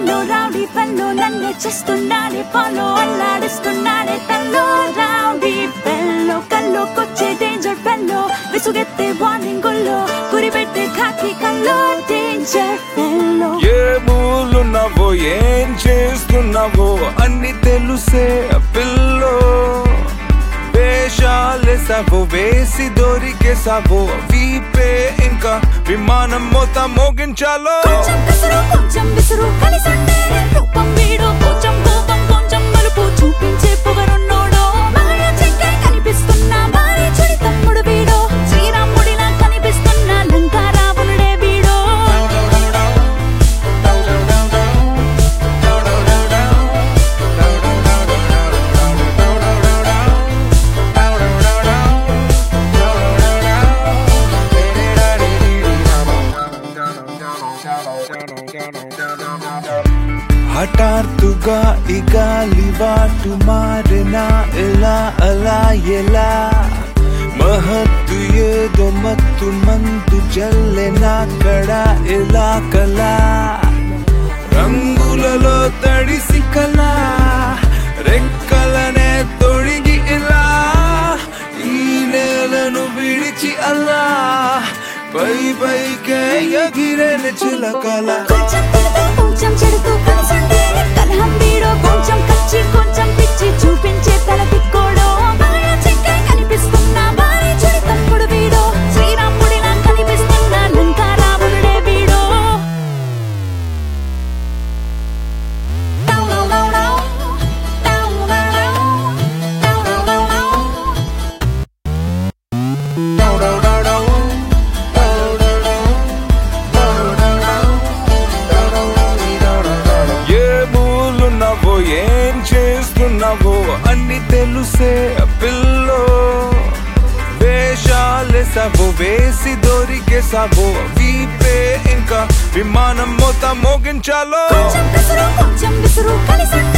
fellow, rowdy fellow, నన్నే చేస్తున్నాడే follow, అల్లాడిస్తున్నాడే తల్లో. Rowdy fellow, కల్లోకొచ్చే danger fellow, విసుగెత్తే warning గుల్లో, గురిపెట్టే ఖాకి కల్లో. Danger fellow. ఏ మూలున్నావో ఏం చేస్తున్నావో అన్ని తెలుసే పిల్లో. వేషాలేసావో వేసి దొరికేసావో వీపే ఇంకా విమానం మొత్తం మోగించాలో. కొంచెం కసురు కొంచెం విసురు కలిసండే రూపం వీడు, కొంచెం కోపం కొంచెం మలుపు చూపించే పొగరున్నోడో. మాయ చెక్కే కనిపిస్తున్నా మారి చెడి తమ్ముడు వీడో, శ్రీరాముడిలా కనిపిస్తున్నా లంకా రావణుడే వీడో. హఠాత్తుగా ఈ గాలివాటు మారినా ఎలా అలా ఎలా, మహత్తు ఏదో మత్తు మందు జల్లెనా కడ ఎలా కలా. రంగులలో తడిసి కలా రెక్కలనే తొడిగి ఇలా, ఈ నేలను విడిచి అలా పై పైకే ఎగిరేన చిలకల. కొంచెం తిడుతూ కొంచెం చెడుతూ కలిసండే కలహం వీడో, కొంచెం కచ్చి కొంచెం పిచ్చి చూపించే తల తిక్కోడో. మాయ చెక్కే కనిపిస్తున్నా మారి చెడి తమ్ముడు వీడో, శ్రీరాముడిలా కనిపిస్తున్నా లంకా రావణుడే వీడో. ఏం చేస్తున్నావో అన్ని తెలుసే పిల్లో. వేషాలేసావో వేసి దొరికేసావో వీపే ఇంకా విమానం మొత్తం మోగించాలో. కొంచెం కసురు కొంచెం విసురు కలిసండే